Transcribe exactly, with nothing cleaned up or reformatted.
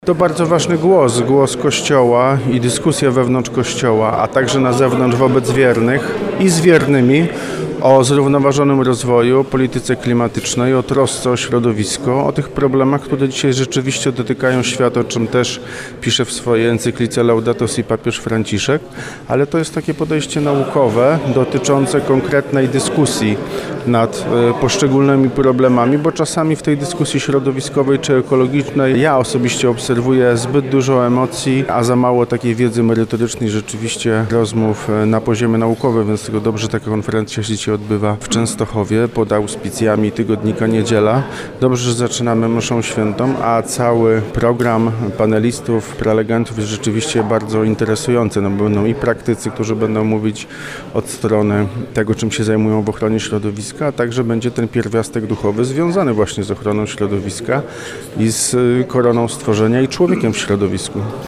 To bardzo ważny głos, głos Kościoła i dyskusja wewnątrz Kościoła, a także na zewnątrz wobec wiernych i z wiernymi o zrównoważonym rozwoju, polityce klimatycznej, o trosce o środowisko, o tych problemach, które dzisiaj rzeczywiście dotykają świata, o czym też pisze w swojej encyklice Laudato Si papież Franciszek, ale to jest takie podejście naukowe dotyczące konkretnej dyskusji nad poszczególnymi problemami, bo czasami w tej dyskusji środowiskowej czy ekologicznej ja osobiście obserwuję zbyt dużo emocji, a za mało takiej wiedzy merytorycznej, rzeczywiście rozmów na poziomie naukowym, więc tego dobrze taka konferencja się dzisiaj odbywa w Częstochowie pod auspicjami tygodnika Niedziela. Dobrze, że zaczynamy mszą świętą, a cały program panelistów, prelegentów jest rzeczywiście bardzo interesujący. No, będą i praktycy, którzy będą mówić od strony tego, czym się zajmują w ochronie środowiska, a także będzie ten pierwiastek duchowy związany właśnie z ochroną środowiska i z koroną stworzenia i człowiekiem w środowisku.